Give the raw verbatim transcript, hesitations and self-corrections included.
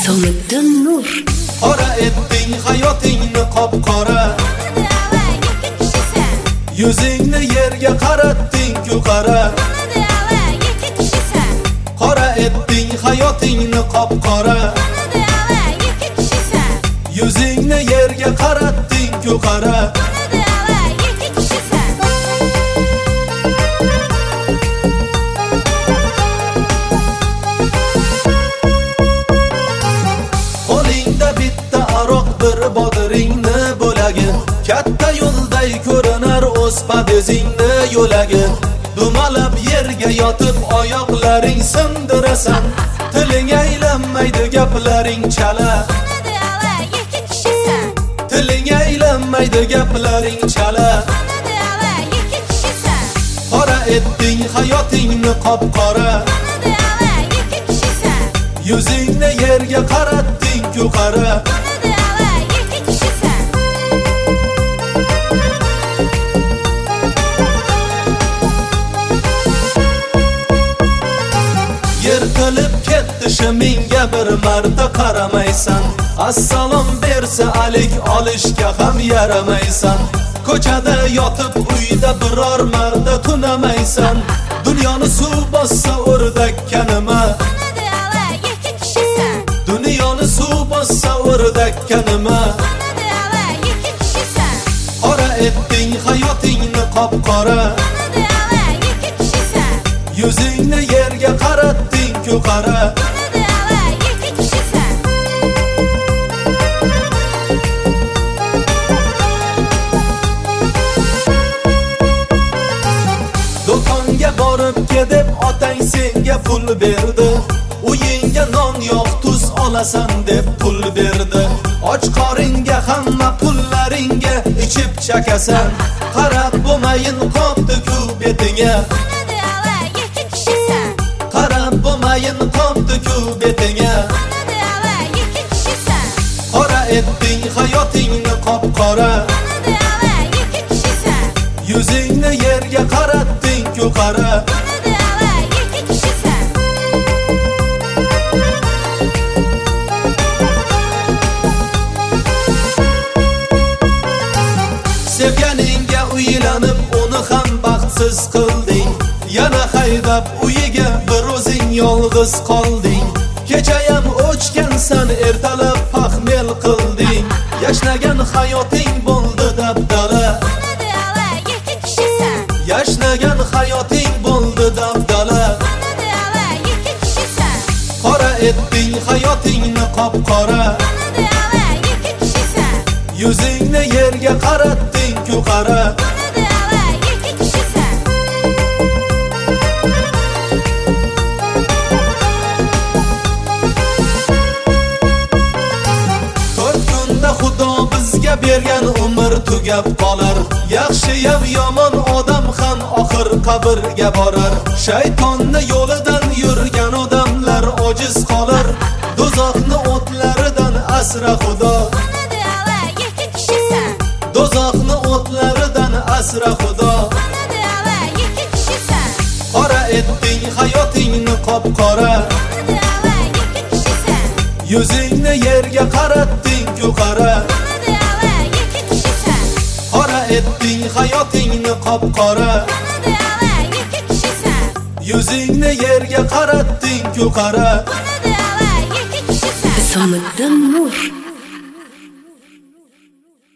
Hisomiddin Nur. Qora etding hayotingni qop-qora, yuzingni yerga qaratding-ku qara. Qora etding hayotingni qop-qora, yuzingni yerga qaratding-ku qara. Bir bodringni bo'lagi, katta yo'lday ko'rinar o'z padezingni yo'lagi. Dumalab yerga yotib oyoqlaring sindirasan, tiling aylanmaydi gaplaring chala. Tiling aylanmaydi gaplaring chala. Qora etding hayotingni qop-qora, yuzingni yerga qaratding-ku qara. Yirtilib ketdi shimingga bir marta qaramaysan, assalom bersa alik olishga ham yaramaysan. Ko'chada yotib uyda biror marta tunamaysan, dunyoni suv bossa o'rdakkanima. Dunyoni suv bossa o'rdakkanima. Qora etding hayotingni qop-qora, yuzingni yerga qaratding-ku qara. Do'konga borib kedib otang senga pul berdi, uyingga non yo'q tuz olasan deb pul berdi. Och qoringa hamma pullaringga ichib chakasan, qarab bo'lmayin qopdi-ku betinga. Qarab bo'lmayin qopdi-ku betinga. Qora etding hayotingni qop-qora, yuzingni yerga qaratding-ku qara. Sevganingga uylanib uni ham baxtsiz qilding, yana haydab uyiga bir o'zing yolg'iz qolding. Kechayam o'chgansan, ertalab paxmel qilding, yashnagan hayoting bo'ldi dabdala. Yashnagan hayoting bo'ldi dabdala. Qora etding hayotingni qop-qora, yuzingni yerga qaratding-ku qara. Xudo bizga bergan umr tugab qolar, yaxshiyam yomon odam ham oxir qabrga borar. Shaytonni yo'lidan yurgan odamlar ojiz qolar, do'zaxni o'tlaridan asra Xudo. Do'zaxni o'tlaridan asra Xudo. Qora etding hayotingni qop-qora, yuzingni yerga qaratding-ku qara. Qora etding hayotingni qop-qora, yuzingni yerga qaratding-ku qara. Hisomiddin Nur.